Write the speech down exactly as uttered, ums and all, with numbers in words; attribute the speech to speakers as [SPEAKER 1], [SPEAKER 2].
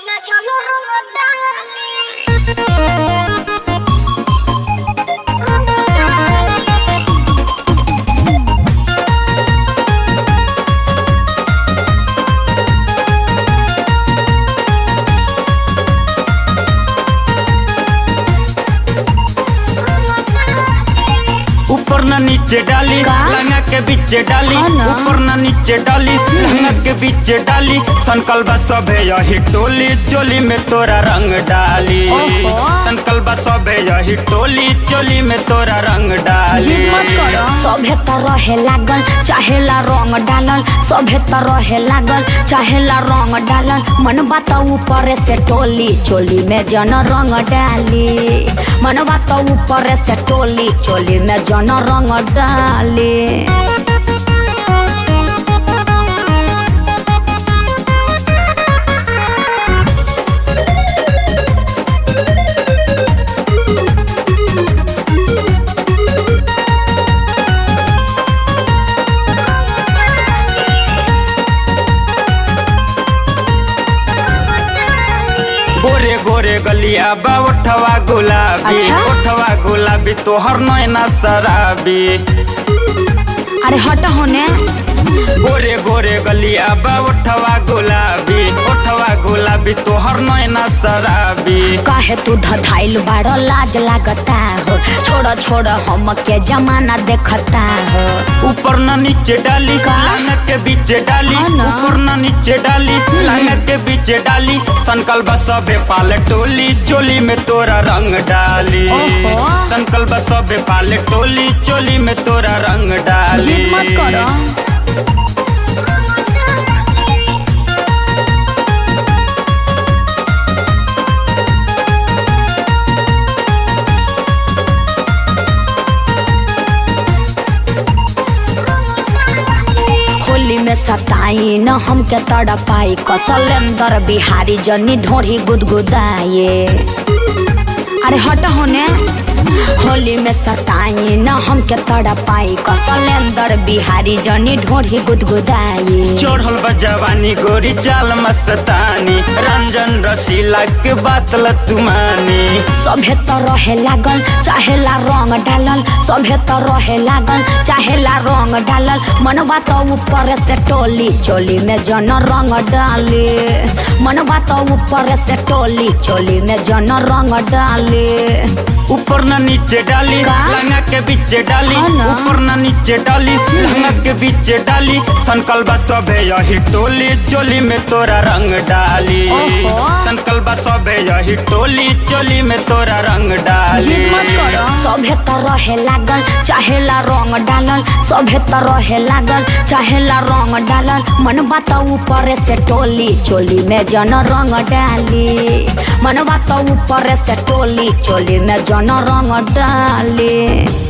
[SPEAKER 1] ऊपर ना नीचे डाली लहंगा के बीच डाली, ऊपर ना नीचे डाली लहंगा के बीच डाली। संकल्प सब है यही टोली, चोली में तोरा रंग डाली। संकल्प सब है यही टोली, चोली में तोरा रंग डाली।
[SPEAKER 2] सभे तरह लागल चाहेला रंग डालल, सभे तरह लागल चाहेला रंग डालल। मन बात ऊपर से टोली, चोली में जन रंग डाली। मन बात ऊपर से टोली, चोली में जन रंग डाली।
[SPEAKER 1] गोरे गोरे गलिया बा उठवा गुलाबी। अच्छा? उठवा गुलाबी तोहर नैना शराबी।
[SPEAKER 2] अरे हट होने।
[SPEAKER 1] गोरे गोरे गलिया बा उठवा गुलाबी, उठवा गुलाबी तोहर नैना शराबी।
[SPEAKER 2] काहे तू धधाइल बाड़ लाज लागता हो, छोड़ छोड़ हम के जमाना देखता हो।
[SPEAKER 1] ऊपर ना नीचे डाली लहंगा के बीच डाली, ऊपर ना नीचे डाली लहंगा के बीच डाली। संकल्प सबे पाले टोली, चोली में तोरा रंग डाली। संकल्प सबे पाले टोली, चोली में तोरा रंग डाली।
[SPEAKER 2] जिद मत करो। होली में सताई न हमके तड़पाई, कसलेंदर बिहारी जनी ढोरी गुदगुदाए। अरे हट होने। होली में सताई न हमके तड़पाई, कसलेंदर बिहारी जनी ढोरी गुदगुदाए।
[SPEAKER 1] चढ़ल बा जवानी गोरी चाल मस्तानी, रंजन रसीला के बात ल तुमानी।
[SPEAKER 2] सभे तरह लागल चाहेला रंग डालल, सभे तरह लागल चाहेला रंग डालल। मन बात ऊपर से टोली, चोली में जन रंग डाली। मन बात ऊपर से टोली, चोली में जन रंग डाली।
[SPEAKER 1] ऊपर ना नीचे डाली लहंगा के बीच डाली, ऊपर ना नीचे डाली लहंगा के बीच डाली। संकल्प सब है यही टोली, चोली में तोरा रंग डाली। संकल्प सब है यही टोली, चोली में तोरा रंग डाली।
[SPEAKER 2] सभे तरह लागल चाहेला रंग डालल, सभे तरह लागल चाहेला रंग डालल। मन बात ऊपर से टोली, चोली में जन रंग डाली। मन बात ऊपर से टोली, चोली में जन रंग डाली।